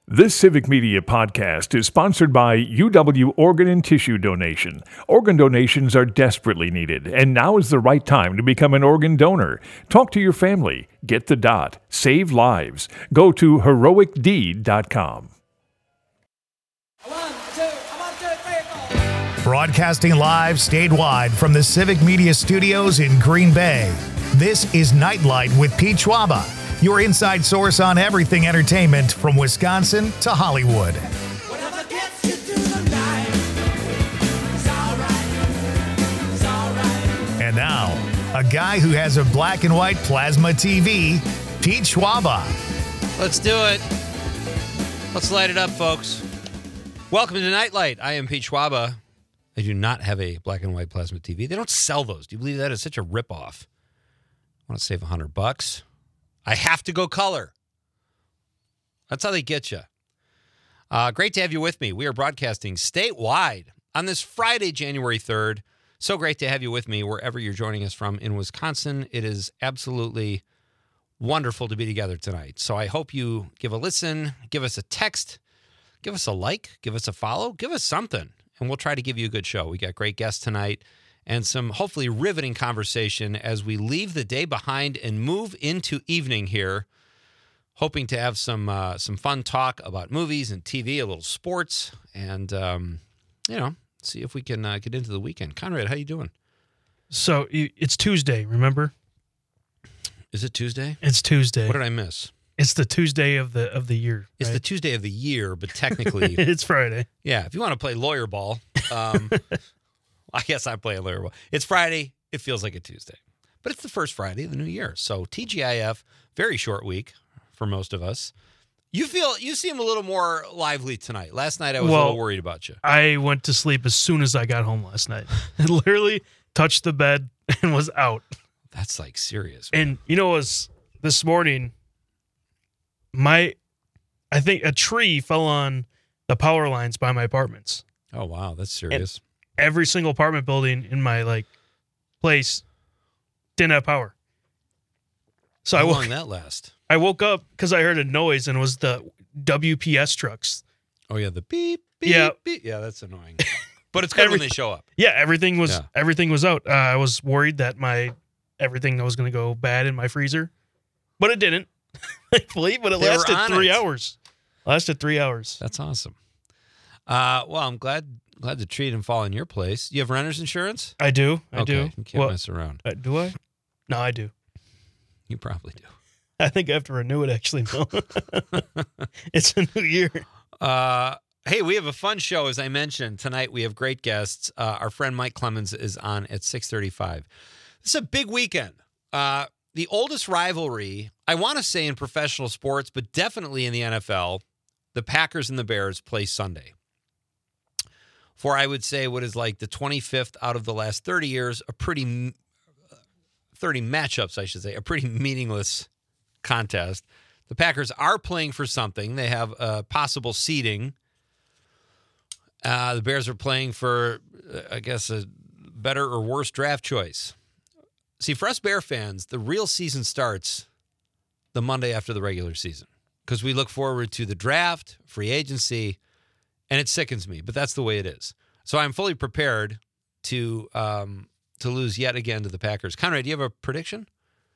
This Civic Media podcast is sponsored by UW Organ and Tissue Donation. Organ donations are desperately needed, and now is the right time to become an organ donor. Talk to your family. Get the dot. Save lives. Go to heroicdeed.com. Broadcasting live statewide from the Civic Media Studios in Green Bay. This is Nightlight with Pete Schwaba, your inside source on everything entertainment from Wisconsin to Hollywood. And now, a guy who has a black and white plasma TV, Pete Schwaba. Let's do it. Let's light it up, folks. Welcome to Nightlight. I am Pete Schwaba. I do not have a black and white plasma TV. They don't sell those. Do you believe that? It's such a ripoff. I want to save $100. I have to go color. That's how they get you. Great to have you with me. We are broadcasting statewide on this Friday, January 3rd. So great to have you with me wherever you're joining us from in Wisconsin. It is absolutely wonderful to be together tonight. So I hope you give a listen, give us a text, give us a like, give us a follow, give us something, and we'll try to give you a good show. We got great guests tonight and some hopefully riveting conversation as we leave the day behind and move into evening here. Hoping to have some fun talk about movies and TV, a little sports, and see if we can get into the weekend. Conrad, how you doing? So it's Tuesday, remember? Is it Tuesday? It's Tuesday. What did I miss? It's the Tuesday of the year. It's right? the Tuesday of the year, but technically it's Friday. Yeah, if you want to play lawyer ball, I guess I'm playing lawyer ball. It's Friday. It feels like a Tuesday, but it's the first Friday of the new year. So TGIF, very short week for most of us. You seem a little more lively tonight. Last night I was a little worried about you. I went to sleep as soon as I got home last night. I literally touched the bed and was out. That's like serious. Man. And it was this morning. I think a tree fell on the power lines by my apartments. Oh wow, that's serious. And every single apartment building in my place didn't have power. So How long did that last? I woke up because I heard a noise and it was the WPS trucks. Oh yeah, the beep beep beep. Yeah, that's annoying. But it's good when they show up. Yeah, everything was out. I was worried that everything was going to go bad in my freezer, but it didn't. Thankfully, but it lasted 3 hours. Lasted 3 hours. That's awesome. Well, I'm glad the tree didn't fall in your place. You have renter's insurance? I do. I do. You can't mess around. Do I? No, I do. You probably do. I think I have to renew it, actually. No. It's a new year. Hey, we have a fun show, as I mentioned. Tonight we have great guests. Our friend Mike Clemens is on at 6:35. This is a big weekend. The oldest rivalry, I want to say in professional sports, but definitely in the NFL, the Packers and the Bears play Sunday. For I would say what is like the 25th out of the last 30 years, 30 matchups, I should say, a pretty meaningless contest. The Packers are playing for something. They have possible seeding. The Bears are playing for, I guess, a better or worse draft choice. See, for us Bear fans, the real season starts the Monday after the regular season because we look forward to the draft, free agency, and it sickens me, but that's the way it is. So I'm fully prepared to lose yet again to the Packers. Conrad, do you have a prediction?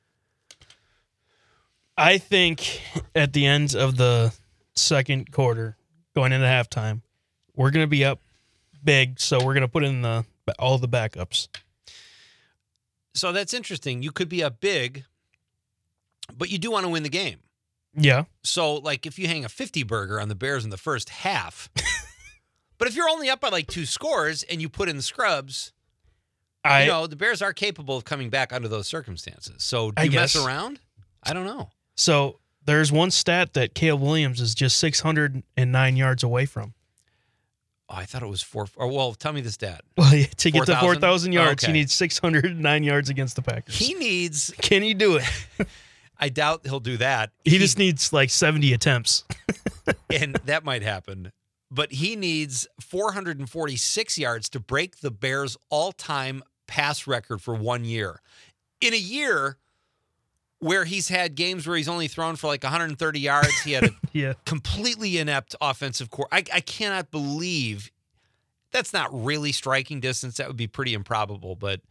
I think at the end of the second quarter, going into halftime, we're going to be up big, so we're going to put in all the backups. So that's interesting. You could be up big, but you do want to win the game. Yeah. So, if you hang a 50 burger on the Bears in the first half, but if you're only up by 2 scores and you put in the scrubs, the Bears are capable of coming back under those circumstances. So, do you mess around? I don't know. So, there's one stat that Caleb Williams is just 609 yards away from. Oh, I thought it was 4. Well, tell me the stat. Well, to get to 4,000 yards, okay. He needs 609 yards against the Packers. Can he do it? I doubt he'll do that. He just needs 70 attempts. And that might happen. But he needs 446 yards to break the Bears' all-time pass record for 1 year. In a year where he's had games where he's only thrown for 130 yards. He had Yeah. Completely inept offensive core. I cannot believe that's not really striking distance. That would be pretty improbable, but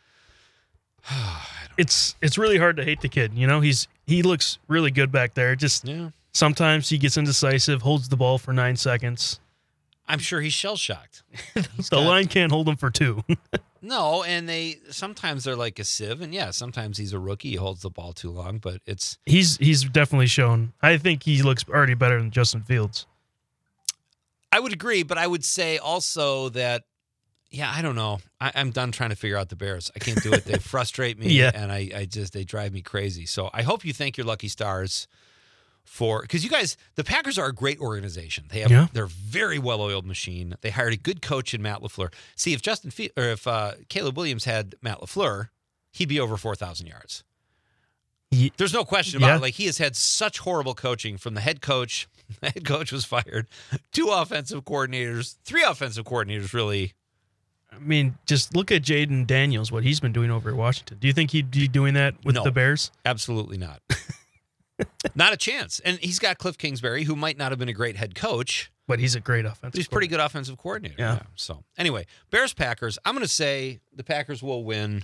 it's really hard to hate the kid. You know, he looks really good back there. Just sometimes he gets indecisive, holds the ball for 9 seconds. I'm sure he's shell-shocked. The line can't hold him for 2. No, and sometimes they're like a sieve, and sometimes he's a rookie. He holds the ball too long, but he's definitely shown. I think he looks already better than Justin Fields. I would agree, but I would say also that, I don't know. I'm done trying to figure out the Bears. I can't do it. They frustrate me, and they drive me crazy. So I hope you thank your lucky stars because you guys, the Packers are a great organization. They're a very well-oiled machine. They hired a good coach in Matt LaFleur. See, if Caleb Williams had Matt LaFleur, he'd be over 4,000 yards. There's no question about it. Like, he has had such horrible coaching from the head coach. The head coach was fired. 2 offensive coordinators, 3 offensive coordinators, really. I mean, just look at Jaden Daniels, what he's been doing over at Washington. Do you think he'd be doing that with the Bears? Absolutely not. Not a chance. And he's got Cliff Kingsbury, who might not have been a great head coach. But he's a great offensive He's a pretty good offensive coordinator. Yeah. So, anyway, Bears-Packers. I'm going to say the Packers will win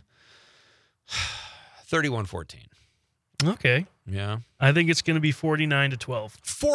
31-14. Okay. Yeah. I think it's going to be 49-12.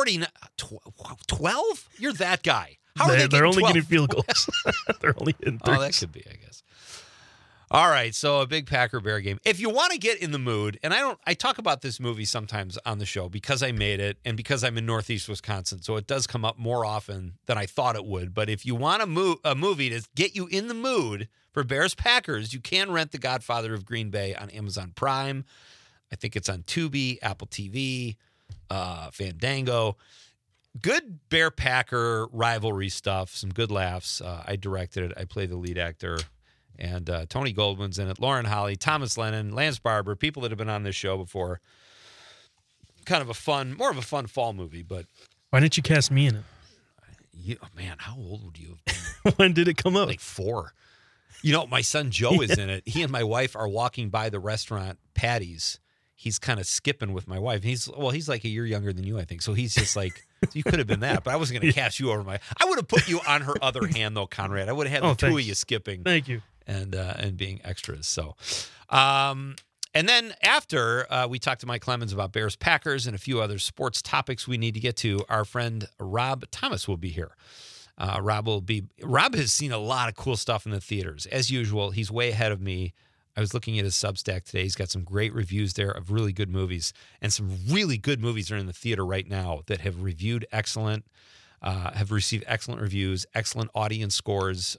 12? You're that guy. How are they're only 12? getting field goals. They're only hitting threes. Oh, that could be, I guess. All right, so a big Packer-Bear game. If you want to get in the mood, and I talk about this movie sometimes on the show because I made it and because I'm in Northeast Wisconsin, so it does come up more often than I thought it would. But if you want a movie to get you in the mood for Bears-Packers, you can rent The Godfather of Green Bay on Amazon Prime. I think it's on Tubi, Apple TV, Fandango. Good Bear-Packer rivalry stuff, some good laughs. I directed it. I play the lead actor. And Tony Goldwyn's in it, Lauren Holly, Thomas Lennon, Lance Barber, people that have been on this show before. Kind of more of a fun fall movie, but... Why didn't you cast me in it? Man, how old would you have been? When did it come out? Like 4. You know, my son Joe is in it. He and my wife are walking by the restaurant, Patty's. He's kind of skipping with my wife. He's like a year younger than you, I think. So he's just like, you could have been that, but I wasn't going to cast you over I would have put you on her other hand, though, Conrad. I would have had the 2 of you skipping. Thank you. And being extras. So, and then after we talked to Mike Clemens about Bears Packers and a few other sports topics we need to get to, our friend Rob Thomas will be here. Rob has seen a lot of cool stuff in the theaters. As usual, he's way ahead of me. I was looking at his Substack today. He's got some great reviews there of really good movies, and some really good movies are in the theater right now that have reviewed excellent, have received excellent reviews, excellent audience scores.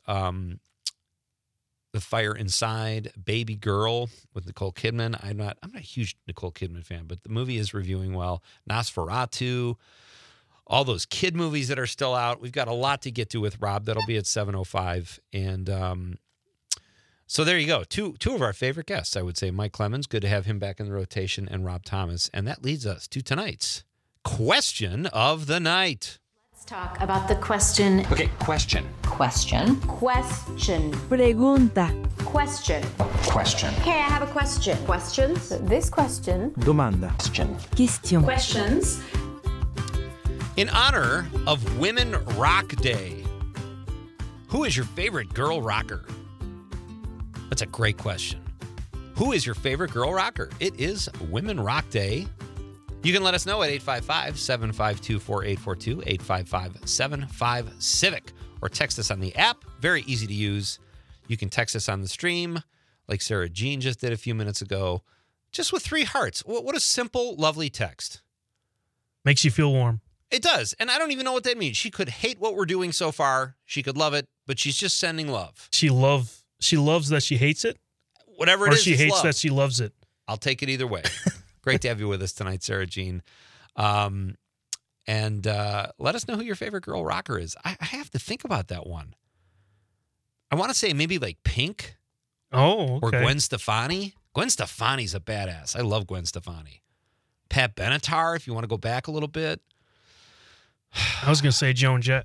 The Fire Inside, Baby Girl with Nicole Kidman. I'm not a huge Nicole Kidman fan, but the movie is reviewing well. Nosferatu, all those kid movies that are still out. We've got a lot to get to with Rob. That'll be at 7:05. And so there you go. Two of our favorite guests, I would say. Mike Clemens, good to have him back in the rotation, and Rob Thomas. And that leads us to tonight's question of the night. Let's talk about the question. Okay, question. Question. Pregunta. Question. Question. Okay, I have a question. Questions? This question. Domanda. Question. Questions. In honor of Women Rock Day, who is your favorite girl rocker? That's a great question. Who is your favorite girl rocker? It is Women Rock Day. You can let us know at 855-752-4842, 855-75-CIVIC, or text us on the app. Very easy to use. You can text us on the stream, like Sarah Jean just did a few minutes ago, just with 3 hearts. What a simple, lovely text. Makes you feel warm. It does, and I don't even know what that means. She could hate what we're doing so far. She could love it, but she's just sending love. She loves that she hates it? Whatever it is, or she hates love. that she loves it? I'll take it either way. Great to have you with us tonight, Sarah Jean. And let us know who your favorite girl rocker is. I have to think about that one. I want to say maybe like Pink. Oh, okay. Or Gwen Stefani. Gwen Stefani's a badass. I love Gwen Stefani. Pat Benatar, if you want to go back a little bit. I was going to say Joan Jett.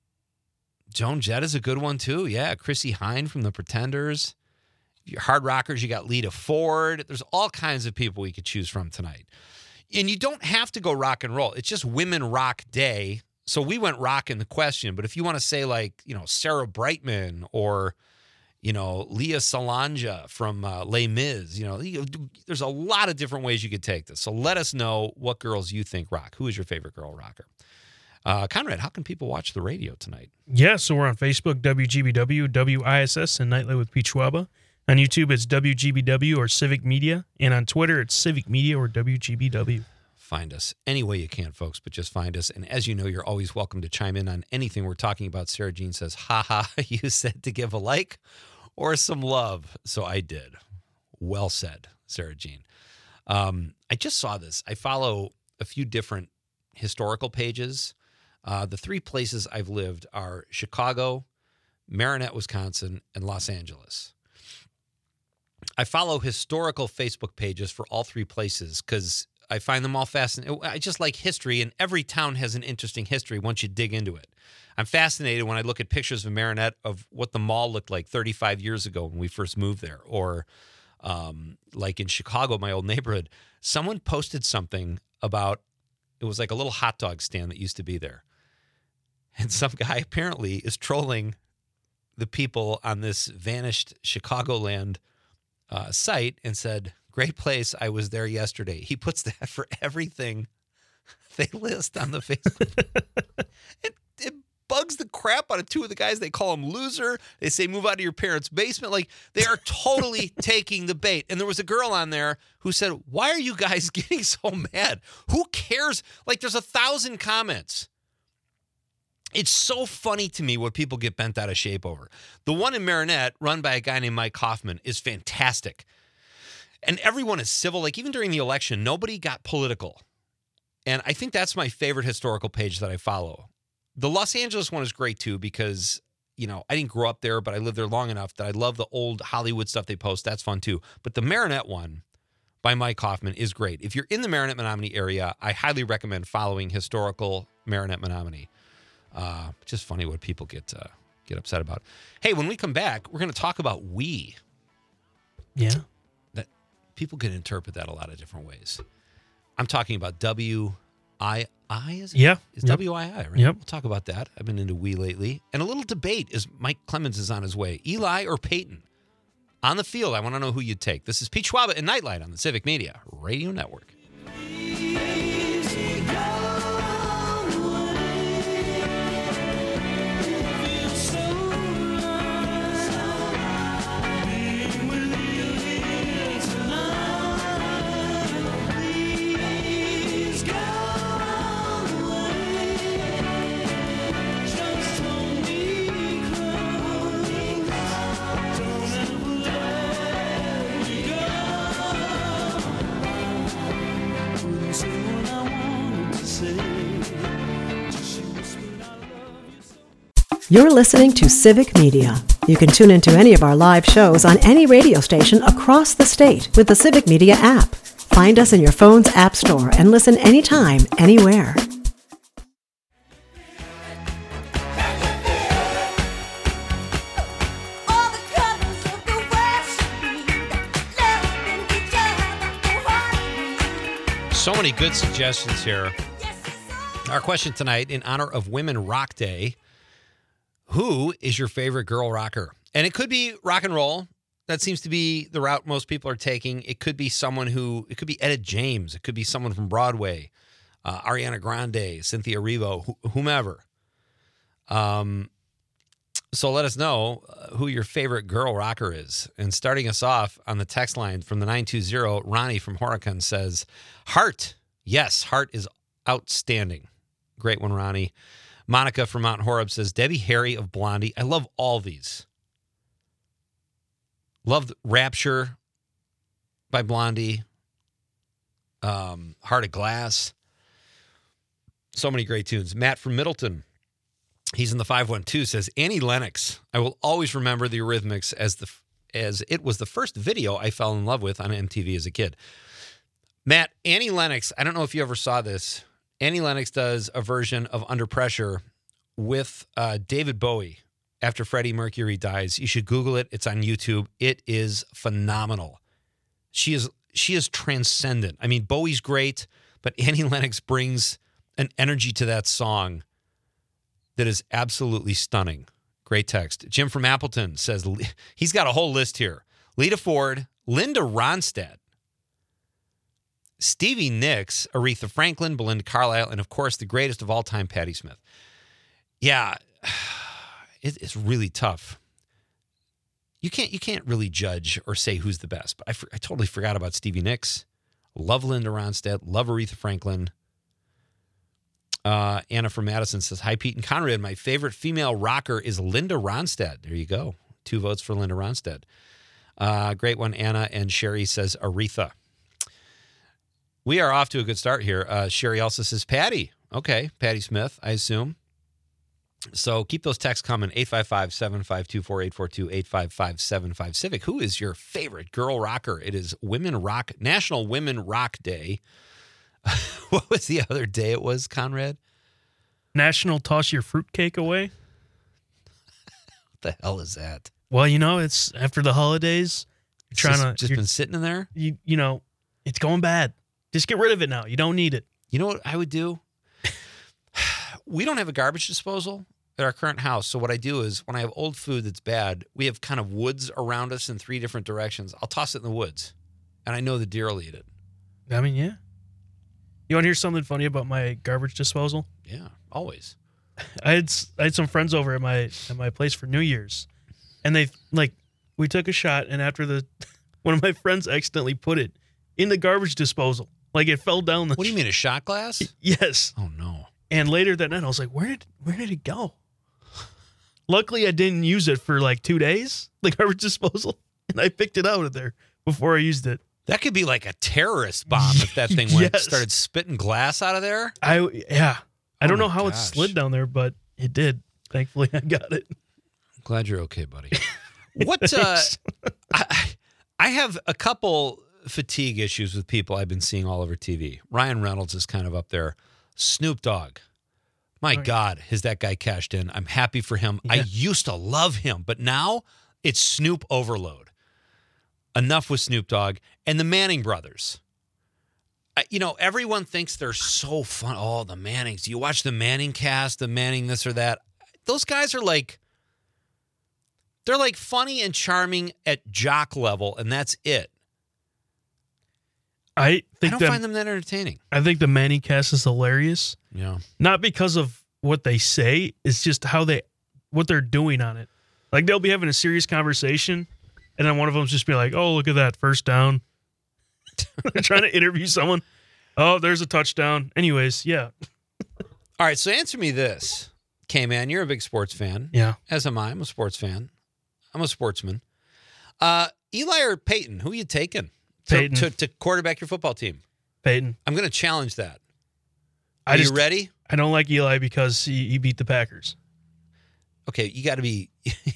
Joan Jett is a good one, too. Yeah, Chrissy Hynde from The Pretenders. Your hard rockers, you got Lita Ford. There's all kinds of people we could choose from tonight. And you don't have to go rock and roll. It's just Women Rock Day. So we went rock in the question. But if you want to say like, Sarah Brightman or, Leah Salanja from Les Mis, there's a lot of different ways you could take this. So let us know what girls you think rock. Who is your favorite girl rocker? Conrad, how can people watch the radio tonight? Yeah, so we're on Facebook, WGBW, WISS, and Nightlight with Pete Schwaba. On YouTube, it's WGBW or Civic Media. And on Twitter, it's Civic Media or WGBW. Find us any way you can, folks, but just find us. And as you know, you're always welcome to chime in on anything we're talking about. Sarah Jean says, you said to give a like or some love. So I did. Well said, Sarah Jean. I just saw this. I follow a few different historical pages. The 3 places I've lived are Chicago, Marinette, Wisconsin, and Los Angeles. I follow historical Facebook pages for all 3 places because I find them all fascinating. I just like history, and every town has an interesting history once you dig into it. I'm fascinated when I look at pictures of Marinette of what the mall looked like 35 years ago when we first moved there. Or like in Chicago, my old neighborhood, someone posted something about, it was like a little hot dog stand that used to be there. And some guy apparently is trolling the people on this vanished Chicagoland site and said, "Great place. I was there yesterday." He puts that for everything they list on the Facebook. It bugs the crap out of 2 of the guys. They call him loser. They say, move out of your parents' basement. Like, they are totally taking the bait. And there was a girl on there who said, why are you guys getting so mad? Who cares? Like, there's 1,000 comments. It's so funny to me what people get bent out of shape over. The one in Marinette, run by a guy named Mike Hoffman, is fantastic. And everyone is civil. Like, even during the election, nobody got political. And I think that's my favorite historical page that I follow. The Los Angeles one is great, too, because, I didn't grow up there, but I lived there long enough that I love the old Hollywood stuff they post. That's fun, too. But the Marinette one by Mike Hoffman is great. If you're in the Marinette, Menominee area, I highly recommend following historical Marinette, Menominee. Just funny what people get upset about. Hey, when we come back, we're going to talk about we. Yeah. That people can interpret that a lot of different ways. I'm talking about W-I-I, is it? Yeah. It's W-I-I, right? Yep. We'll talk about that. I've been into we lately. And a little debate is Mike Clemens is on his way. Eli or Peyton? On the field, I want to know who you'd take. This is Pete Schwaba and Nightlight on the Civic Media Radio Network. You're listening to Civic Media. You can tune into any of our live shows on any radio station across the state with the Civic Media app. Find us in your phone's app store and listen anytime, anywhere. So many good suggestions here. Our question tonight, in honor of Women Rock Day, who is your favorite girl rocker? And it could be rock and roll. That seems to be the route most people are taking. It could be it could be Etta James. It could be someone from Broadway, Ariana Grande, Cynthia Erivo, whomever. So let us know who your favorite girl rocker is. And starting us off on the text line from the 920, Ronnie from Horicon says, Heart. Yes, Heart is outstanding. Great one, Ronnie. Monica from Mount Horeb says, Debbie Harry of Blondie. I love all these. Love Rapture by Blondie. Heart of Glass. So many great tunes. Matt from Middleton. He's in the 512, says, Annie Lennox. I will always remember the Eurythmics as it was the first video I fell in love with on MTV as a kid. Matt, Annie Lennox, I don't know if you ever saw this. Annie Lennox does a version of Under Pressure with David Bowie after Freddie Mercury dies. You should Google it. It's on YouTube. It is phenomenal. She is transcendent. I mean, Bowie's great, But Annie Lennox brings an energy to that song that is absolutely stunning. Great text. Jim from Appleton says he's got a whole list here. Lita Ford, Linda Ronstadt, Stevie Nicks, Aretha Franklin, Belinda Carlisle, and of course the greatest of all time, Patti Smith. Yeah, it's really tough. You can't really judge or say who's the best, but I totally forgot about Stevie Nicks. Love Linda Ronstadt. Love Aretha Franklin. Anna from Madison says, hi, Pete and Conrad. My favorite female rocker is Linda Ronstadt. There you go. 2 votes for Linda Ronstadt. Great one, Anna. And Sherry says Aretha. We are off to a good start here. Sherry also says Patti. Okay, Patti Smith, I assume. So keep those texts coming. 855-752-4842, 855-75-CIVIC. Who is your favorite girl rocker? It is National Women Rock Day. What was the other day it was, Conrad? National Toss Your Fruitcake Away. What the hell is that? Well, it's after the holidays. You're just been sitting in there? You know, it's going bad. Just get rid of it now. You don't need it. You know what I would do? We don't have a garbage disposal at our current house. So what I do is when I have old food that's bad, we have kind of woods around us in 3 different directions. I'll toss it in the woods, and I know the deer will eat it. I mean, yeah. You want to hear something funny about my garbage disposal? Yeah, always. I had some friends over at my place for New Year's, and we took a shot, and after one of my friends accidentally put it in the garbage disposal, like it fell down. What do you mean, a shot glass? Yes. Oh no. And later that night, I was like, where did it go? Luckily, I didn't use it for like 2 days, the garbage disposal, and I picked it out of there before I used it. That could be like a terrorist bomb if that thing started spitting glass out of there. I don't know how it slid down there, but it did. Thankfully, I got it. I'm glad you're okay, buddy. What? I have a couple fatigue issues with people I've been seeing all over TV. Ryan Reynolds is kind of up there. Snoop Dogg. My God, has that guy cashed in? I'm happy for him. Yeah. I used to love him, but now it's Snoop overload. Enough with Snoop Dogg. And the Manning brothers. Everyone thinks they're so fun. Oh, the Mannings. You watch the Manning cast, the Manning this or that. Those guys are they're like funny and charming at jock level, and that's it. I don't find them that entertaining. I think the Manning cast is hilarious. Yeah. Not because of what they say, it's just what they're doing on it. Like they'll be having a serious conversation, and then one of them's just be like, "Oh, look at that, first down." They're trying to interview someone. Oh, there's a touchdown. Anyways, yeah. All right, so answer me this. K-Man, you're a big sports fan. Yeah. As am I. I'm a sports fan. I'm a sportsman. Eli or Peyton, who are you taking to quarterback your football team? Peyton. I'm going to challenge that. Are you ready? I don't like Eli because he beat the Packers. Okay, you got to be...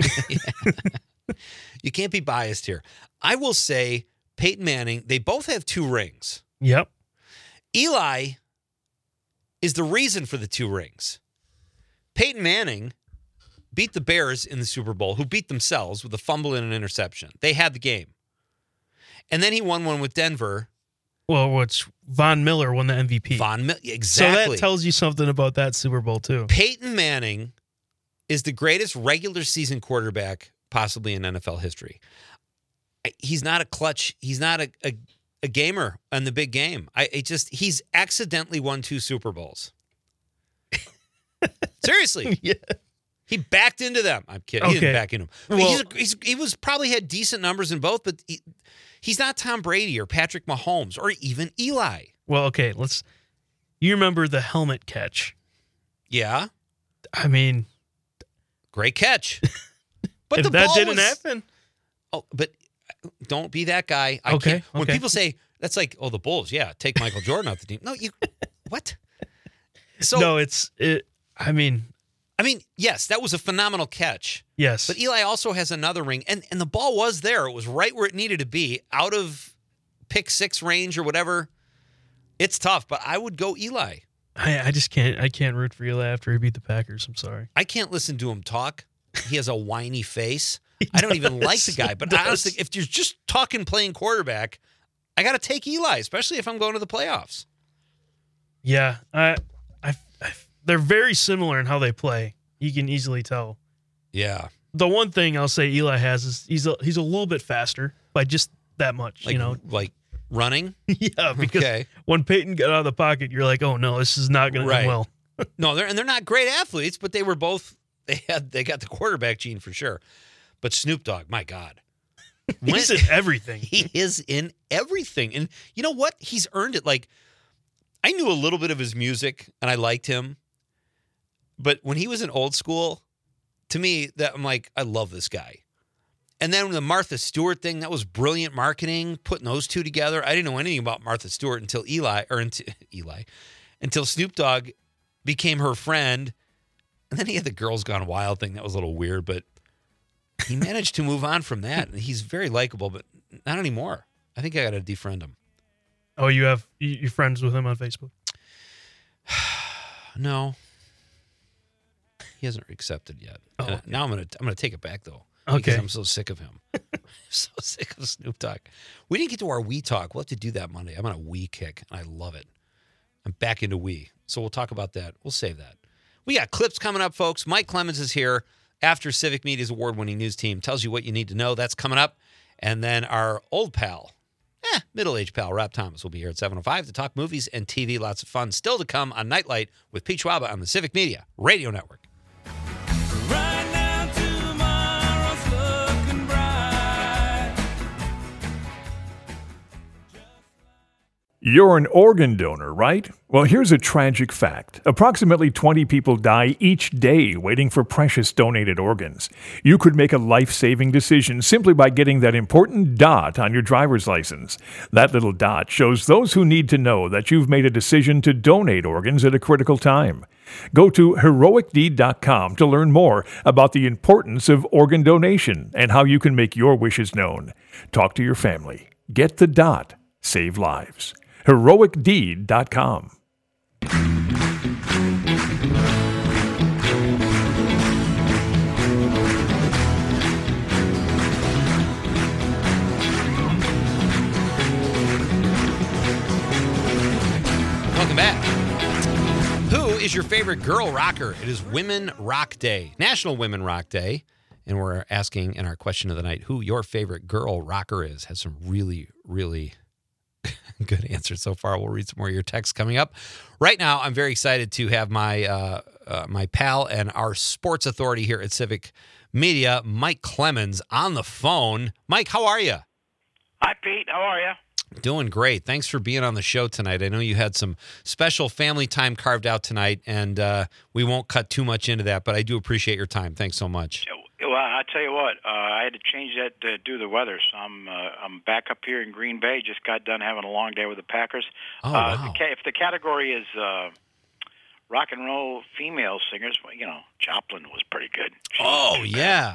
You can't be biased here. I will say Peyton Manning, they both have 2 rings. Yep. Eli is the reason for the 2 rings. Peyton Manning beat the Bears in the Super Bowl, who beat themselves with a fumble and an interception. They had the game. And then he won one with Denver. Well, Von Miller won the MVP. Exactly. So that tells you something about that Super Bowl, too. Peyton Manning is the greatest regular season quarterback possibly in NFL history. He's not a clutch. He's not a gamer in the big game. He's accidentally won 2 Super Bowls. Seriously. Yeah. He backed into them. I'm kidding. Okay. He didn't back into them. Well, he was probably had decent numbers in both, but he's not Tom Brady or Patrick Mahomes or even Eli. Well, okay, you remember the helmet catch. Yeah. I mean, great catch. But if the that ball didn't happen. Oh, but don't be that guy. When people say that's like, oh, the Bulls, yeah, take Michael Jordan off the team. No, what? So no, I mean, yes, that was a phenomenal catch. Yes. But Eli also has another ring, and the ball was there. It was right where it needed to be, out of pick 6 range or whatever. It's tough, but I would go Eli. I just can't. I can't root for Eli after he beat the Packers. I'm sorry. I can't listen to him talk. He has a whiny face. I don't even like the guy. But honestly, if you're just talking playing quarterback, I got to take Eli, especially if I'm going to the playoffs. Yeah, they're very similar in how they play. You can easily tell. Yeah. The one thing I'll say Eli has is he's a little bit faster by just that much. Like, like running? Yeah, because Okay. when Peyton got out of the pocket, you're like, oh no, this is not going to Right. end well. No, they're not great athletes, but they were both they got the quarterback gene for sure. But Snoop Dogg, my God. He's in everything. He is in everything. And you know what? He's earned it. Like, I knew a little bit of his music and I liked him. But when he was in Old School, to me, that I'm like, I love this guy. And then the Martha Stewart thing, that was brilliant marketing, putting those two together. I didn't know anything about Martha Stewart until until Snoop Dogg became her friend. And then he had the Girls Gone Wild thing. That was a little weird, but he managed to move on from that. And he's very likable, but not anymore. I think I got to defriend him. Oh, you're friends with him on Facebook? No. He hasn't accepted yet. Oh, okay. Now I'm gonna take it back though. Okay. Because I'm so sick of him. So sick of Snoop Dogg. We didn't get to our We Talk. We'll have to do that Monday. I'm on a We kick, and I love it. I'm back into We. So we'll talk about that. We'll save that. We got clips coming up, folks. Mike Clemens is here after Civic Media's award-winning news team tells you what you need to know. That's coming up. And then our old pal, middle-aged pal, Rob Thomas will be here at 7:05 to talk movies and TV. Lots of fun still to come on Nightlight with Pete Schwaba on the Civic Media Radio Network. Right now, tomorrow's looking bright. You're an organ donor, right? Well, here's a tragic fact. Approximately 20 people die each day waiting for precious donated organs. You could make a life-saving decision simply by getting that important dot on your driver's license. That little dot shows those who need to know that you've made a decision to donate organs at a critical time. Go to heroicdeed.com to learn more about the importance of organ donation and how you can make your wishes known. Talk to your family. Get the dot. Save lives. heroicdeed.com. Welcome back. Who is your favorite girl rocker? It is Women Rock Day, National Women Rock Day. And we're asking in our question of the night who your favorite girl rocker is. Has some really, really good answers so far. We'll read some more of your texts coming up. Right now, I'm very excited to have my my pal and our sports authority here at Civic Media, Mike Clemens, on the phone. Mike, how are you? Hi, Pete. How are you? Doing great. Thanks for being on the show tonight. I know you had some special family time carved out tonight, and we won't cut too much into that, but I do appreciate your time. Thanks so much. Well, I tell you what, I had to change that due to the weather. So I'm back up here in Green Bay. Just got done having a long day with the Packers. Oh, wow. If the category is rock and roll female singers, well, Joplin was pretty good. Yeah.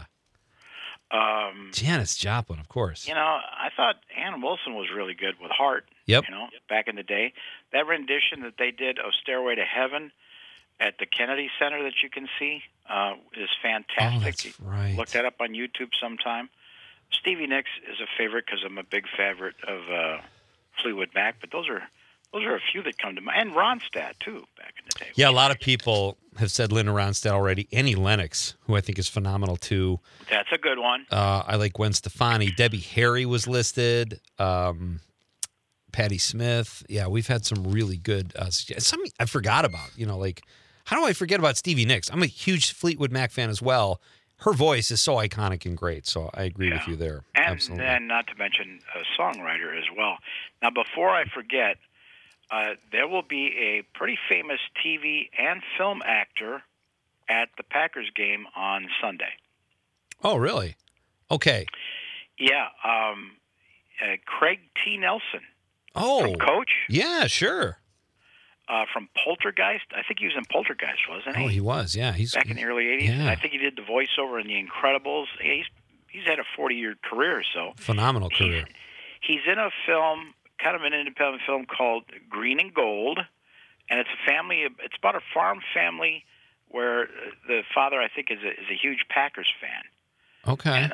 Janis Joplin, of course. I thought Ann Wilson was really good with Heart. Yep. Back in the day. That rendition that they did of Stairway to Heaven at the Kennedy Center that you can see is fantastic. Oh, that's right. Look that up on YouTube sometime. Stevie Nicks is a favorite because I'm a big favorite of Fleetwood Mac, but those are a few that come to mind. And Ronstadt, too, back in the day. Yeah, a lot of people have said Linda Ronstadt already. Annie Lennox, who I think is phenomenal, too. That's a good one. I like Gwen Stefani. Debbie Harry was listed. Patti Smith. Yeah, we've had some really good some I forgot about. How do I forget about Stevie Nicks? I'm a huge Fleetwood Mac fan as well. Her voice is so iconic and great, so I agree with you there. Absolutely. And not to mention a songwriter as well. Now, before I forget, there will be a pretty famous TV and film actor at the Packers game on Sunday. Oh, really? Okay. Yeah. Craig T. Nelson. Oh. From Coach. Yeah, sure. From Poltergeist. I think he was in Poltergeist, wasn't he? Oh, he was, yeah. He's back in the early 80s. Yeah. And I think he did the voiceover in The Incredibles. He's had a 40-year career, so. Phenomenal career. He's in a film, kind of an independent film called Green and Gold, and it's a family. It's about a farm family where the father, I think, is a huge Packers fan. Okay. And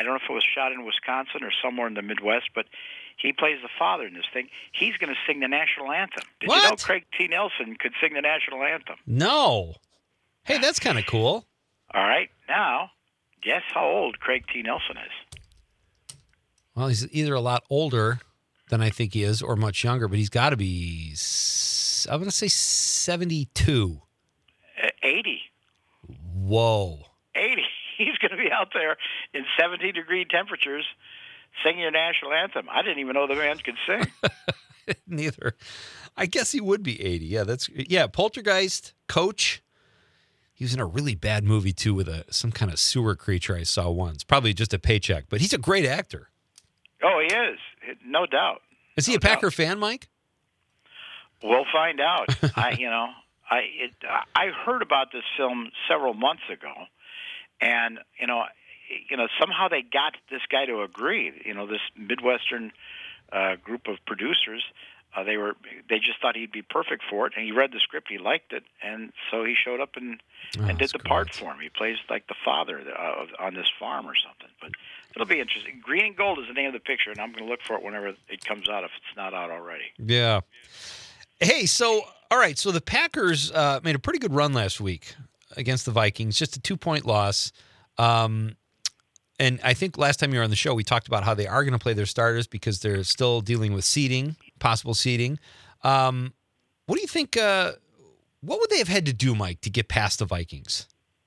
I don't know if it was shot in Wisconsin or somewhere in the Midwest, but he plays the father in this thing. He's going to sing the national anthem. Did you know What? Craig T. Nelson could sing the national anthem? No. Hey, that's kind of cool. All right, now, guess how old Craig T. Nelson is? Well, he's either a lot older than I think he is or much younger, but he's got to be, I'm going to say 72. 80. Whoa. 80. He's going to be out there in 70-degree temperatures singing your national anthem. I didn't even know the man could sing. Neither. I guess he would be 80. Yeah, Poltergeist, Coach. He was in a really bad movie, too, with some kind of sewer creature I saw once. Probably just a paycheck, but he's a great actor. Oh, he is. No doubt. Is he a Packer fan, Mike? We'll find out. I heard about this film several months ago, and somehow they got this guy to agree. This Midwestern group of producers, they just thought he'd be perfect for it, and he read the script, he liked it, and so he showed up and did the part for him. He plays like the father on this farm or something, but. It'll be interesting. Green and Gold is the name of the picture, and I'm going to look for it whenever it comes out if it's not out already. Yeah. Hey, all right, so the Packers made a pretty good run last week against the Vikings, just a 2-point loss. And I think last time you were on the show, we talked about how they are going to play their starters because they're still dealing with possible seeding. What do you think, what would they have had to do, Mike, to get past the Vikings?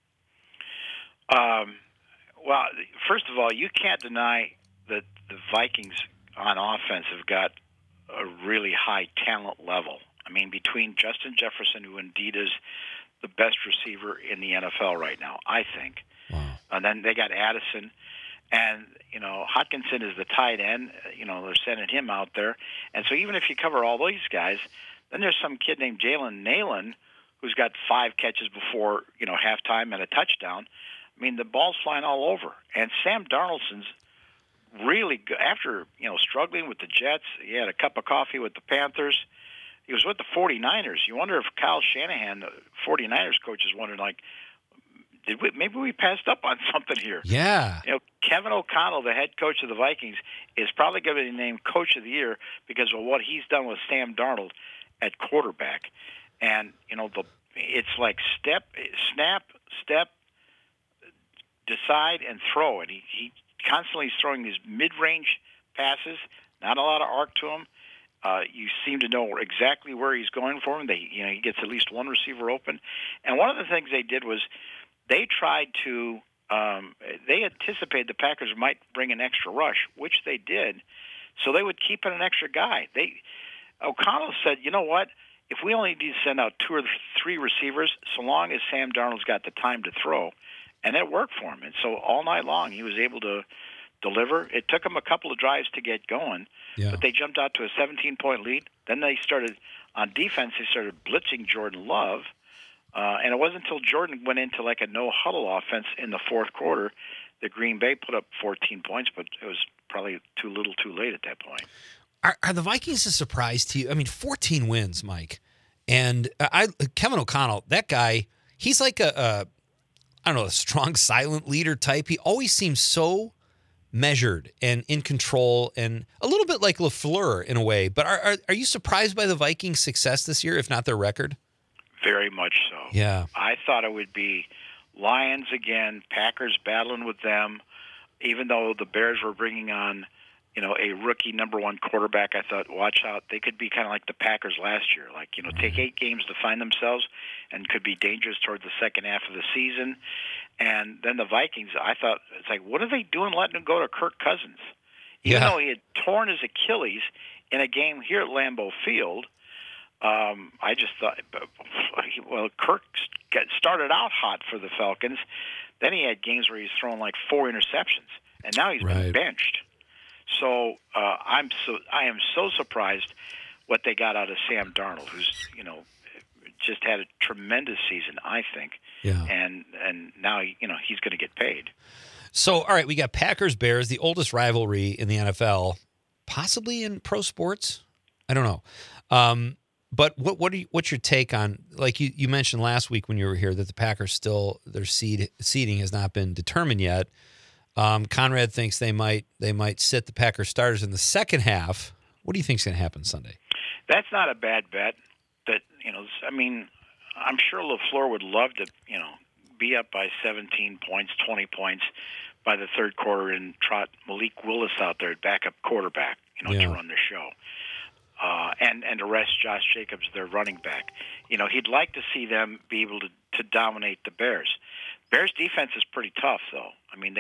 Well, first of all, you can't deny that the Vikings on offense have got a really high talent level. I mean, between Justin Jefferson, who indeed is the best receiver in the NFL right now, I think, and then they got Addison, and Hodkinson is the tight end. They're sending him out there, and so even if you cover all these guys, then there's some kid named Jalen Nalen who's got 5 catches before halftime and a touchdown. I mean, the ball's flying all over. And Sam Darnold's really good. After, struggling with the Jets, he had a cup of coffee with the Panthers. He was with the 49ers. You wonder if Kyle Shanahan, the 49ers coach, is wondering, maybe we passed up on something here. Yeah. Kevin O'Connell, the head coach of the Vikings, is probably going to be named Coach of the Year because of what he's done with Sam Darnold at quarterback. And, it's like snap, step, decide, and throw. And he constantly is throwing these mid-range passes, not a lot of arc to him. You seem to know exactly where he's going for him. He gets at least one receiver open. And one of the things they did was they tried to they anticipated the Packers might bring an extra rush, which they did, so they would keep in an extra guy. O'Connell said, you know what? If we only need to send out 2 or 3 receivers, so long as Sam Darnold's got the time to throw, and it worked for him. And so all night long he was able to deliver. It took him a couple of drives to get going, but they jumped out to a 17-point lead. Then they started, on defense, they started blitzing Jordan Love. And it wasn't until Jordan went into like a no-huddle offense in the fourth quarter that Green Bay put up 14 points, but it was probably too little too late at that point. Are the Vikings a surprise to you? I mean, 14 wins, Mike. And Kevin O'Connell, that guy, he's like a strong, silent leader type. He always seems so measured and in control and a little bit like LaFleur in a way. But are you surprised by the Vikings' success this year, if not their record? Very much so. Yeah. I thought it would be Lions again, Packers battling with them, even though the Bears were bringing on, a rookie number 1 quarterback. I thought, watch out, they could be kind of like the Packers last year, take 8 games to find themselves and could be dangerous towards the second half of the season. And then the Vikings, I thought, it's like, what are they doing letting him go to Kirk Cousins? Even though he had torn his Achilles in a game here at Lambeau Field, I just thought, well, Kirk started out hot for the Falcons. Then he had games where he's thrown like 4 interceptions, and now he's been benched. So I am so surprised what they got out of Sam Darnold, who's just had a tremendous season, I think. Yeah. And now he's going to get paid. So all right, we got Packers Bears, the oldest rivalry in the NFL, possibly in pro sports. I don't know. But what's your take on, like you mentioned last week when you were here, that the Packers still, their seeding has not been determined yet. Conrad thinks they might sit the Packers starters in the second half. What do you think's going to happen Sunday? That's not a bad bet. That I mean, I'm sure LaFleur would love to be up by 17 points, 20 points by the third quarter and trot Malik Willis out there, backup quarterback, to run the show. And to rest Josh Jacobs, their running back. He'd like to see them be able to dominate the Bears. Bears defense is pretty tough, though. I mean,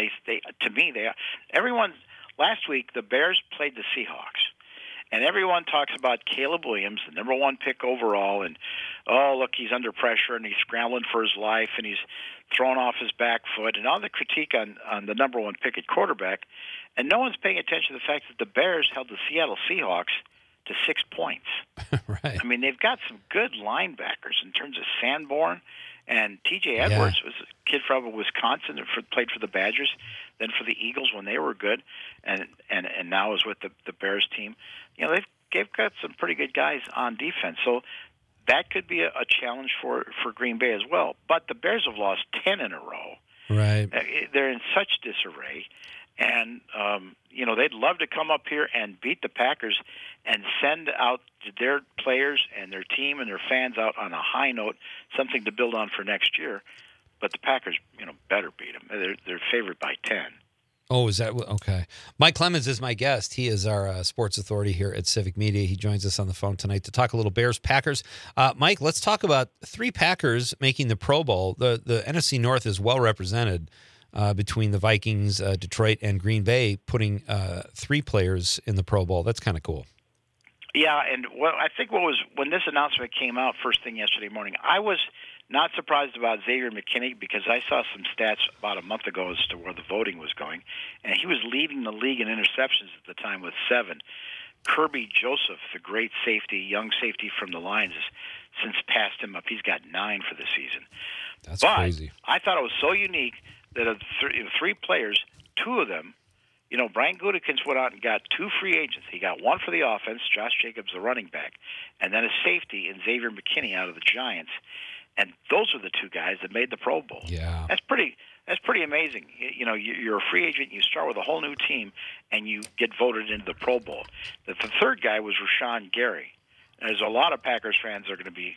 everyone last week the Bears played the Seahawks, and everyone talks about Caleb Williams, the number 1 pick overall, and look, he's under pressure and he's scrambling for his life and he's thrown off his back foot and all the critique on the number 1 pick at quarterback, and no one's paying attention to the fact that the Bears held the Seattle Seahawks to 6 points. Right. I mean, they've got some good linebackers in terms of Sanborn, and T.J. Edwards was a kid from Wisconsin that played for the Badgers, then for the Eagles when they were good, and now is with the Bears team. They've got some pretty good guys on defense, so that could be a challenge for Green Bay as well. But the Bears have lost 10 in a row. Right. They're in such disarray. And, they'd love to come up here and beat the Packers and send out their players and their team and their fans out on a high note, something to build on for next year. But the Packers, better beat them. They're favored by 10. Oh, is that okay? Mike Clemens is my guest. He is our sports authority here at Civic Media. He joins us on the phone tonight to talk a little Bears-Packers. Mike, let's talk about 3 Packers making the Pro Bowl. The NFC North is well represented. Between the Vikings, Detroit, and Green Bay, putting 3 players in the Pro Bowl. That's kind of cool. Yeah, and I think when this announcement came out first thing yesterday morning, I was not surprised about Xavier McKinney because I saw some stats about a month ago as to where the voting was going, and he was leading the league in interceptions at the time with 7. Kirby Joseph, the great safety, young safety from the Lions, has since passed him up. He's got 9 for the season. That's crazy. I thought it was so unique that of 3 players, 2 of them, Brian Gutekunst went out and got 2 free agents. He got 1 for the offense, Josh Jacobs, the running back, and then a safety in Xavier McKinney out of the Giants. And those are the 2 guys that made the Pro Bowl. Yeah. That's pretty amazing. You're a free agent, you start with a whole new team, and you get voted into the Pro Bowl. The third guy was Rashawn Gary. And there's a lot of Packers fans that are going to be,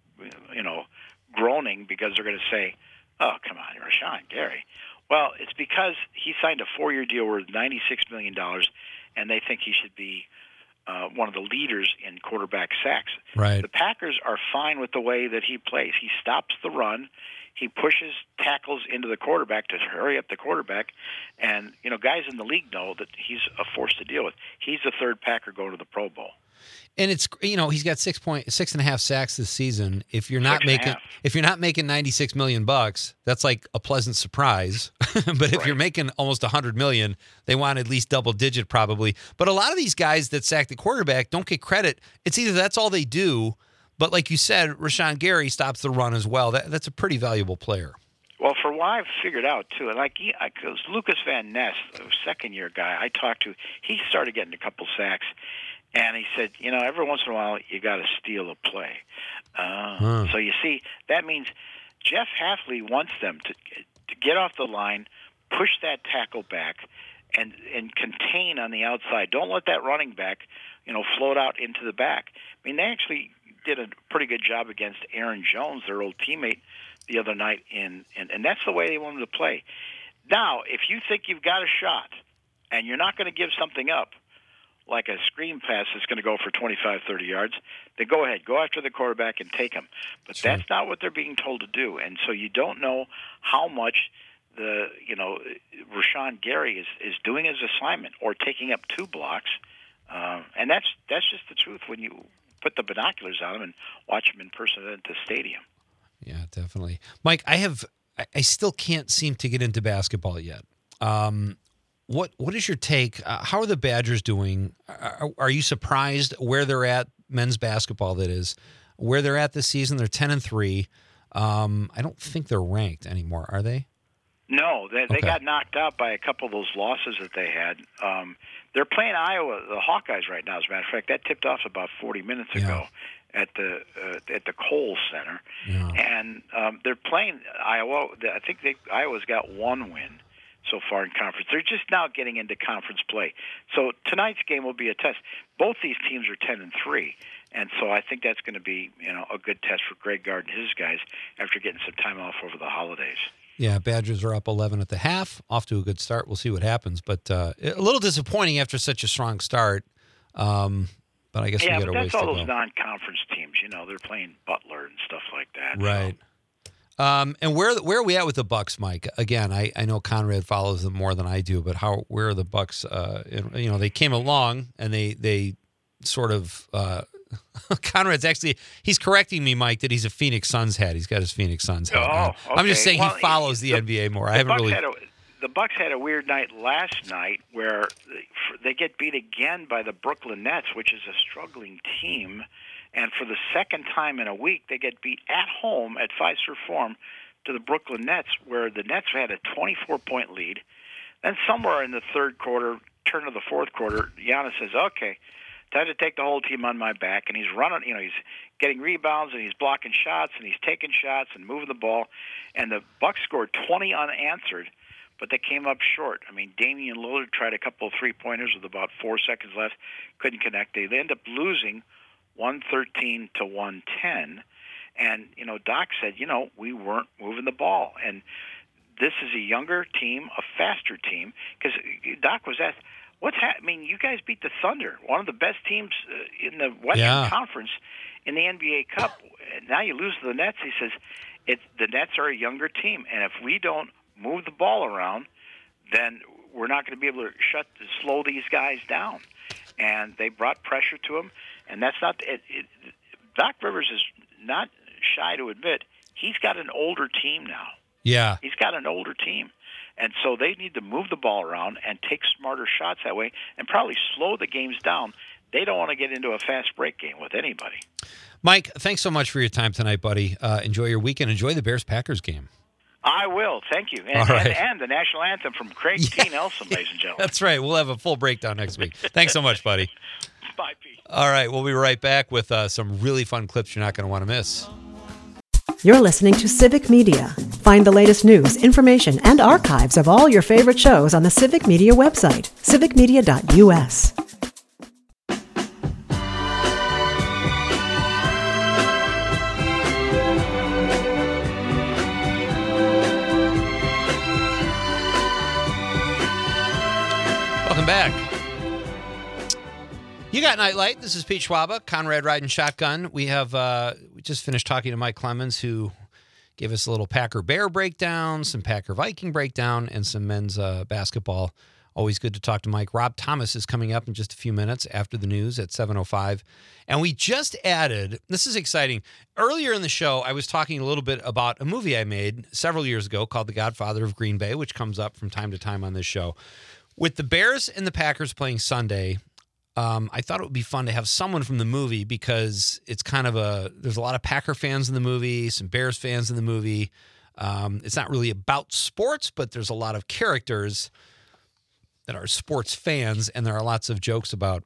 groaning because they're going to say, oh, come on, Rashawn Gary. Well, it's because he signed a 4-year deal worth $96 million, and they think he should be one of the leaders in quarterback sacks. Right. The Packers are fine with the way that he plays. He stops the run. He pushes tackles into the quarterback to hurry up the quarterback. And, guys in the league know that he's a force to deal with. He's the 3rd Packer going to the Pro Bowl. And it's he's got 6.5 sacks this season. If you're not making $96 million, that's like a pleasant surprise. But if you're making almost $100 million, they want at least double digit probably. But a lot of these guys that sack the quarterback don't get credit. It's either that's all they do, but like you said, Rashawn Gary stops the run as well. That's a pretty valuable player. Well, for what I've figured out, too, and because Lucas Van Ness, the second-year guy I talked to, he started getting a couple sacks. And he said, every once in a while you got to steal a play. So you see, that means Jeff Hafley wants them to get off the line, push that tackle back, and contain on the outside. Don't let that running back, float out into the back. I mean, they actually did a pretty good job against Aaron Jones, their old teammate, the other night, and that's the way they wanted to play. Now, if you think you've got a shot and you're not going to give something up, like a screen pass that's going to go for 25, 30 yards, then go ahead. Go after the quarterback and take him. But that's not what they're being told to do. And so you don't know how much Rashawn Gary is doing his assignment or taking up 2 blocks. And that's just the truth when you put the binoculars on him and watch him in person at the stadium. Yeah, definitely. Mike, I still can't seem to get into basketball yet. What is your take? How are the Badgers doing? Are you surprised where they're at, men's basketball that is, where they're at this season? They're 10-3. I don't think they're ranked anymore, are they? No, they got knocked out by a couple of those losses that they had. They're playing Iowa, the Hawkeyes right now, as a matter of fact. That tipped off about 40 minutes ago at the Kohl Center. Yeah. And they're playing Iowa. I think Iowa's got 1 win. so far in conference. They're just now getting into conference play. So tonight's game will be a test. Both these teams are 10-3, and so I think that's going to be a good test for Greg Gard and his guys after getting some time off over the holidays. Yeah, Badgers are up 11 at the half, off to a good start. We'll see what happens, but a little disappointing after such a strong start. But I guess we got a ways to go. Yeah, but that's all those non-conference teams. They're playing Butler and stuff like that. Right. So. And where are we at with the Bucks, Mike? Again, I know Conrad follows them more than I do, but where are the Bucks? They came along and they sort of. Conrad's actually he's correcting me, Mike, that he's a Phoenix Suns hat. He's got his Phoenix Suns hat. Okay. I'm just saying he follows the NBA more. I haven't really. The Bucks had a weird night last night where they get beat again by the Brooklyn Nets, which is a struggling team. And for the second time in a week, they get beat at home at Fiserv Forum to the Brooklyn Nets, where the Nets had a 24-point lead. Then somewhere in the third quarter, turn of the fourth quarter, Giannis says, okay, time to take the whole team on my back. And he's running, he's getting rebounds and he's blocking shots and he's taking shots and moving the ball. And the Bucks scored 20 unanswered, but they came up short. I mean, Damian Lillard tried a couple of three-pointers with about 4 seconds left, couldn't connect. They end up losing 113 to 110. And, Doc said, we weren't moving the ball. And this is a younger team, a faster team, because Doc was asked, you guys beat the Thunder, one of the best teams in the Western Conference in the NBA Cup. And now you lose to the Nets. He says, the Nets are a younger team, and if we don't move the ball around, then we're not going to be able to slow these guys down. And they brought pressure to him, and that's not Doc Rivers is not shy to admit he's got an older team now. Yeah. He's got an older team. And so they need to move the ball around and take smarter shots that way and probably slow the games down. They don't want to get into a fast break game with anybody. Mike, thanks so much for your time tonight, buddy. Enjoy your weekend. Enjoy the Bears-Packers game. I will. Thank you. And, all right. and the national anthem from Craig T. Nelson, ladies and gentlemen. That's right. We'll have a full breakdown next week. Thanks so much, buddy. Bye, Pete. All right. We'll be right back with some really fun clips you're not going to want to miss. You're listening to Civic Media. Find the latest news, information, and archives of all your favorite shows on the Civic Media website, civicmedia.us. Welcome back. You got Nightlight. This is Pete Schwaba, Conrad riding shotgun. We just finished talking to Mike Clemens, who gave us a little Packer-Bear breakdown, some Packer-Viking breakdown, and some men's basketball. Always good to talk to Mike. Rob Thomas is coming up in just a few minutes after the news at 7:05. And we just added, this is exciting. Earlier in the show, I was talking a little bit about a movie I made several years ago called The Godfather of Green Bay, which comes up from time to time on this show. With the Bears and the Packers playing Sunday, I thought it would be fun to have someone from the movie because it's kind of there's a lot of Packer fans in the movie, some Bears fans in the movie. It's not really about sports, but there's a lot of characters that are sports fans, and there are lots of jokes about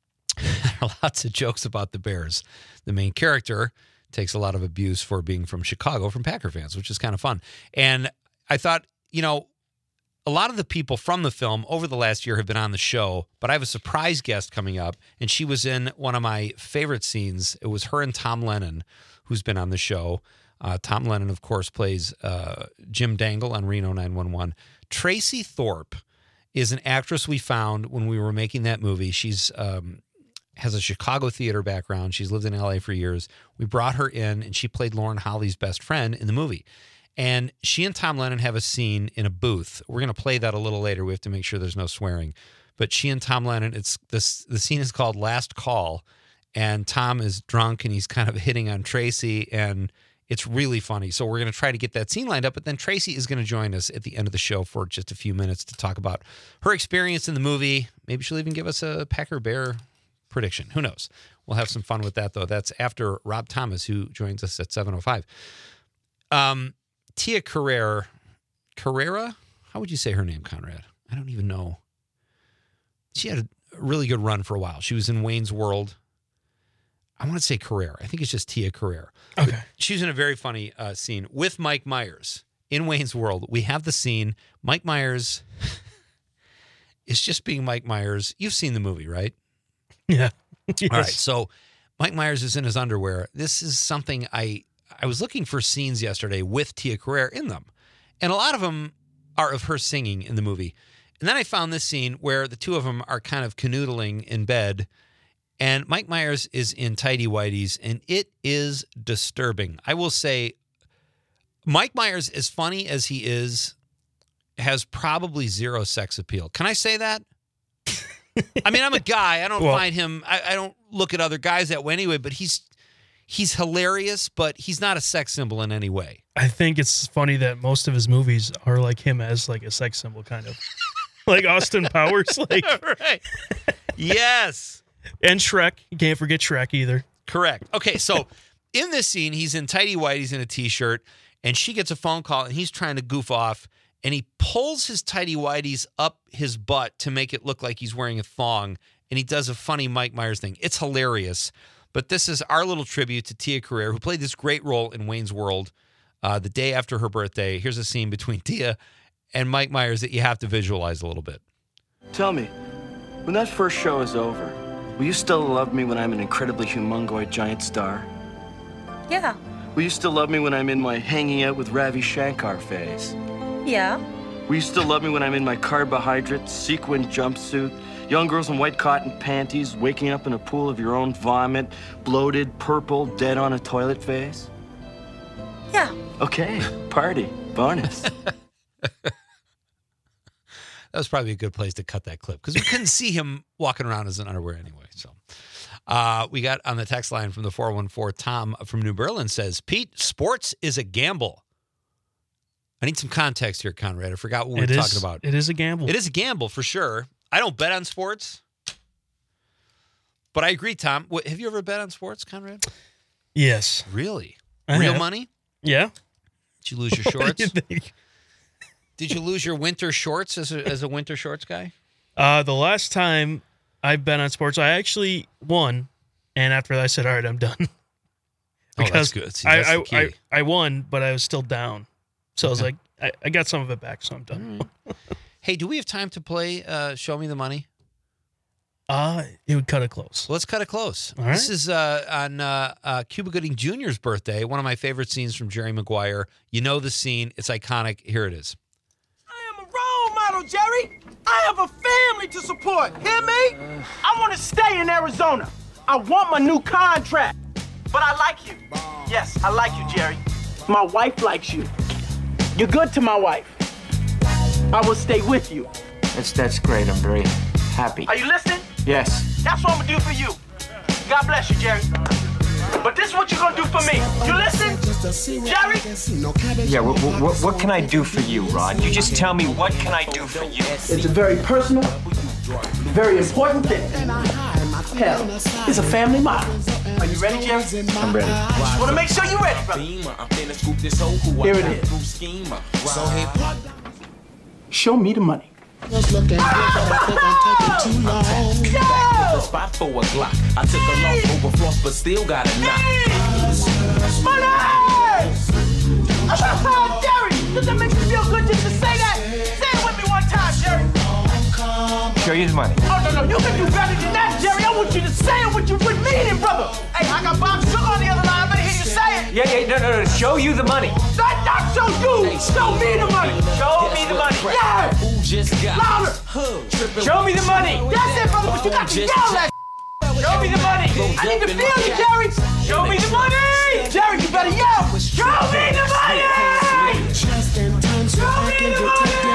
the Bears. The main character takes a lot of abuse for being from Chicago from Packer fans, which is kind of fun. And I thought, a lot of the people from the film over the last year have been on the show, but I have a surprise guest coming up, and she was in one of my favorite scenes. It was her and Tom Lennon, who's been on the show. Tom Lennon, of course, plays Jim Dangle on Reno 911. Tracy Thorpe is an actress we found when we were making that movie. She's has a Chicago theater background. She's lived in L.A. for years. We brought her in, and she played Lauren Holly's best friend in the movie. And she and Tom Lennon have a scene in a booth. We're going to play that a little later. We have to make sure there's no swearing. But she and Tom Lennon, the scene is called Last Call, and Tom is drunk, and he's kind of hitting on Tracy, and it's really funny. So we're going to try to get that scene lined up, but then Tracy is going to join us at the end of the show for just a few minutes to talk about her experience in the movie. Maybe she'll even give us a Packer-Bear prediction. Who knows? We'll have some fun with that, though. That's after Rob Thomas, who joins us at 7:05. Tia Carrera, how would you say her name, Conrad? I don't even know. She had a really good run for a while. She was in Wayne's World. I want to say Carrera. I think it's just Tia Carrera. Okay. But she's in a very funny scene with Mike Myers. in Wayne's World, we have the scene. Mike Myers is just being Mike Myers. You've seen the movie, right? Yeah. Yes. All right. So Mike Myers is in his underwear. This is something I was looking for scenes yesterday with Tia Carrere in them. And a lot of them are of her singing in the movie. And then I found this scene where the two of them are kind of canoodling in bed. And Mike Myers is in tighty whities, and it is disturbing. I will say, Mike Myers, as funny as he is, has probably zero sex appeal. Can I say that? I mean, I'm a guy. I don't find him. I don't look at other guys that way anyway. But he's hilarious, but he's not a sex symbol in any way. I think it's funny that most of his movies are like him as like a sex symbol, kind of like Austin Powers, like Right? Yes. And Shrek. You can't forget Shrek either. Correct. Okay, so in this scene, he's in tighty whities and a t-shirt, and she gets a phone call, and he's trying to goof off, and he pulls his tighty whities up his butt to make it look like he's wearing a thong, and he does a funny Mike Myers thing. It's hilarious, but this is our little tribute to Tia Carrere, who played this great role in Wayne's World the day after her birthday. Here's a scene between Tia and Mike Myers that you have to visualize a little bit. Tell me, when that first show is over, will you still love me when I'm an incredibly humongoid giant star? Yeah. Will you still love me when I'm in my hanging out with Ravi Shankar phase? Yeah. Will you still love me when I'm in my carbohydrate, sequin jumpsuit, young girls in white cotton panties, waking up in a pool of your own vomit, bloated, purple, dead on a toilet phase? Yeah. Okay, party, bonus. That was probably a good place to cut that clip because we couldn't see him walking around as an underwear anyway. So we got on the text line from the 414, Tom from New Berlin says, Pete, sports is a gamble. I need some context here, Conrad. I forgot what we were talking about. It is a gamble. It is a gamble for sure. I don't bet on sports, but I agree, Tom. Have you ever bet on sports, Conrad? Yes. Really? I Real have. money? Yeah. Did you lose your What do shorts? you think? Did you lose your winter shorts as a winter shorts guy? The last time I bet on sports, I actually won, and after that, I said, "All right, I'm done." That's good. See, that's the key. I won, but I was still down, so I was like, I got some of it back, so I'm done. Hey, do we have time to play Show Me the Money? It would cut it close. Let's cut it close. All right. This is on Cuba Gooding Jr.'s birthday. One of my favorite scenes from Jerry Maguire. You know the scene. It's iconic. Here it is. Role model, Jerry. I have a family to support. Hear me? I want to stay in Arizona. I want my new contract. But I like you. Yes, I like you, Jerry. My wife likes you. You're good to my wife. I will stay with you. That's great. I'm very happy. Are you listening? Yes. That's what I'm gonna do for you. God bless you, Jerry. But this is what you're gonna do for me. You listen, Jerry? Yeah, what can I do for you, Rod? You just tell me, what can I do for you? It's a very personal, very important thing. Hell, it's a family motto. Are you ready, Jerry? I'm ready. Just wanna make sure you're ready, brother. Here it is. Show me the money. Was looking good, but I think I'm taking too long. The spot for a Glock. I took a loss over floss, but still got a knock. Money! Jerry, does that make you feel good just to say that? Say it with me one time, Jerry. Show you the money. Oh, no, you can do better than that, Jerry. I want you to say it with meaning, brother. Hey, I got Bob Sugar on the other line. I better hear you say it. Yeah, no. Show you the money. Not show you. Show me the money. Show me the money. Yeah. Louder. Show me the money. That's it, brother, but you got to yell that. Show me the money. I need to feel you, Jerry. Show me the money. Jerry, you better yell. Show me the money. Show me the money.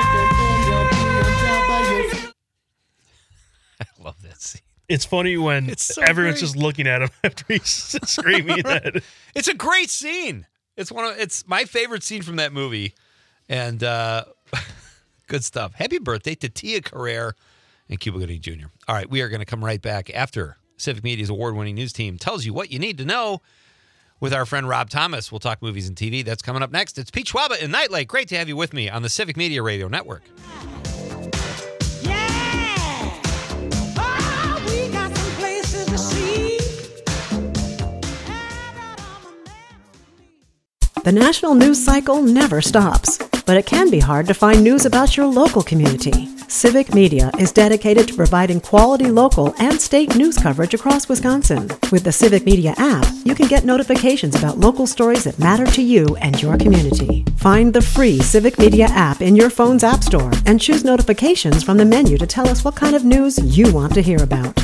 I love that scene. It's funny when It's so everyone's great. just looking at him after he's screaming that. It's a great scene. It's my favorite scene from that movie. And good stuff. Happy birthday to Tia Carrere and Cuba Gooding Jr. All right, we are going to come right back after Civic Media's award-winning news team tells you what you need to know with our friend Rob Thomas. We'll talk movies and TV. That's coming up next. It's Pete Schwaba in Nightlight. Great to have you with me on the Civic Media Radio Network. The national news cycle never stops. but it can be hard to find news about your local community. Civic Media is dedicated to providing quality local and state news coverage across Wisconsin. With the Civic Media app, you can get notifications about local stories that matter to you and your community. Find the free Civic Media app in your phone's app store and choose notifications from the menu to tell us what kind of news you want to hear about.